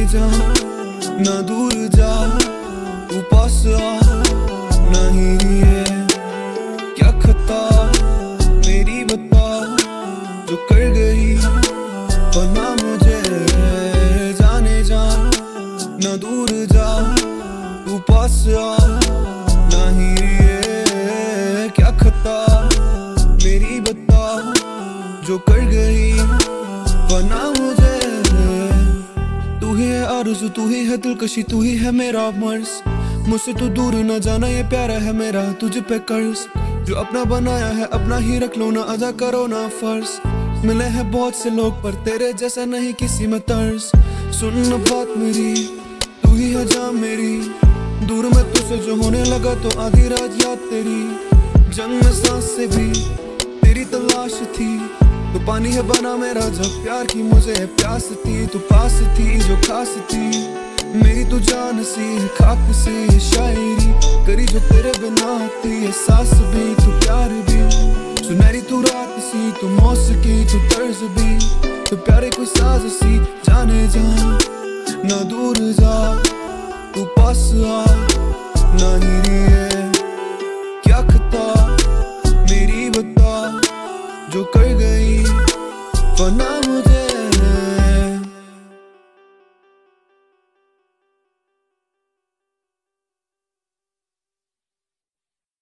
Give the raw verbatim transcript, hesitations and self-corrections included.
जा ना दूर जा, तू पास आ नहीं है क्या खता मेरी बता जो कर गई वरना मुझे। जाने जा ना दूर जा, तू पास आ नहीं है क्या खता मेरी बता जो कर गई वरना मुझे। तू ही है आरज़ू, तू ही है दिलकशी, तू ही है मेरा मर्ज। मुझसे तू दूर न जाना ये प्यारा है मेरा तुझ पे कर्ज। जो अपना बनाया है अपना ही रख लो ना, अदा करो ना फर्ज। मिले हैं बहुत से लोग पर तेरे जैसा नहीं किसी में तर्ज। सुन न बात मेरी, तू ही है जान मेरी। दूर में तुझसे जो होने लगा तो आधी रात याद तेरी। जंग में सांस से भी तेरी तलाश थी। तू पानी है बना मेरा जब प्यार की मुझे प्यास थी। तू पास थी जो खास थी मेरी, तू जान सी खाक सी शायरी करी जो तेरे बिना थी। एहसास भी तू प्यार भी, सुनहरी तू रात सी, तू मौसीकी तू तर्ज भी, तू प्यारे कोई साज सी। जाने जा ना दूर जा, तू पास आ नहीं है